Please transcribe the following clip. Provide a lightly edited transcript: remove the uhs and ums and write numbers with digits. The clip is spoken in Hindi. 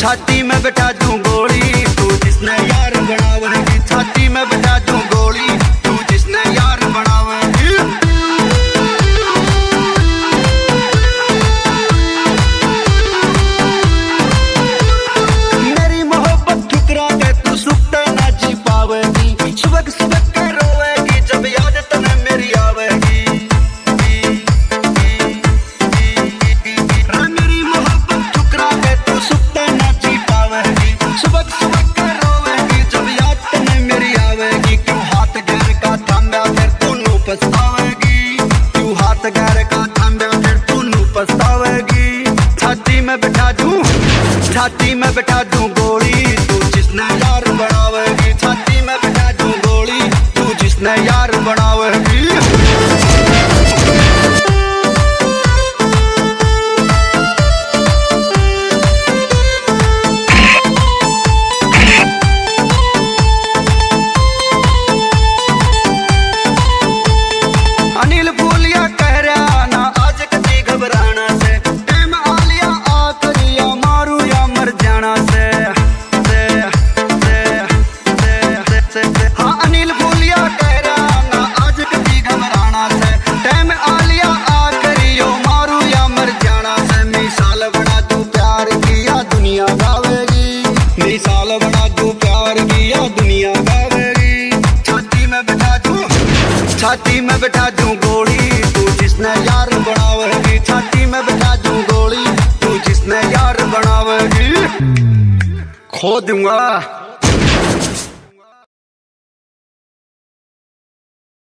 छाती में बैठा दूं गोली, तू जिसने यार बनावेगी। छाती में बैठा दूं गोली, तू जिसने यार बनावेगी। मेरी मोहब्बत ठुकरा के तू सुख ना जी पावेगी। सुबह सुबह के रोवेगी जब याद तने मेरी आवेगी। मेरी मोहब्बत ठुकरा के तू सुख ना जी पावेगी। सुबह सुबह के रोवेगी जब याद तने मेरी आवेगी। क्यों हाथ घर का थांबा फिर तू नू पछतावेगी। क्यों हाथ घर का थांबा फिर तू नू पछतावेगी। छाती में बैठा दूं गोली, तू जिसने यार बनावेगी। छाती में बैठा दूं गोली, तू जिसने यार बनावेगी। अनिल फूलिया कह रहा ना आज कभी घबराना से। टाइम आ लिया आखिरिया मारू या मर जाना से। हाँ अनिल फूलिया कह रहा ना आज कभी घबराना से। टाइम आ लिया आखिरियो मारू या मर जाना से। मिसाल बना तू प्यार किया दुनिया गावेगी। मिसाल बना तू प्यार किया दुनिया गावेगी। छाती में बैठा दूं गोली, तू जिसने यार बनावेगी। छाती में बैठा दूं गोली, तू जिसने यार बनावेगी। खो दूंगा।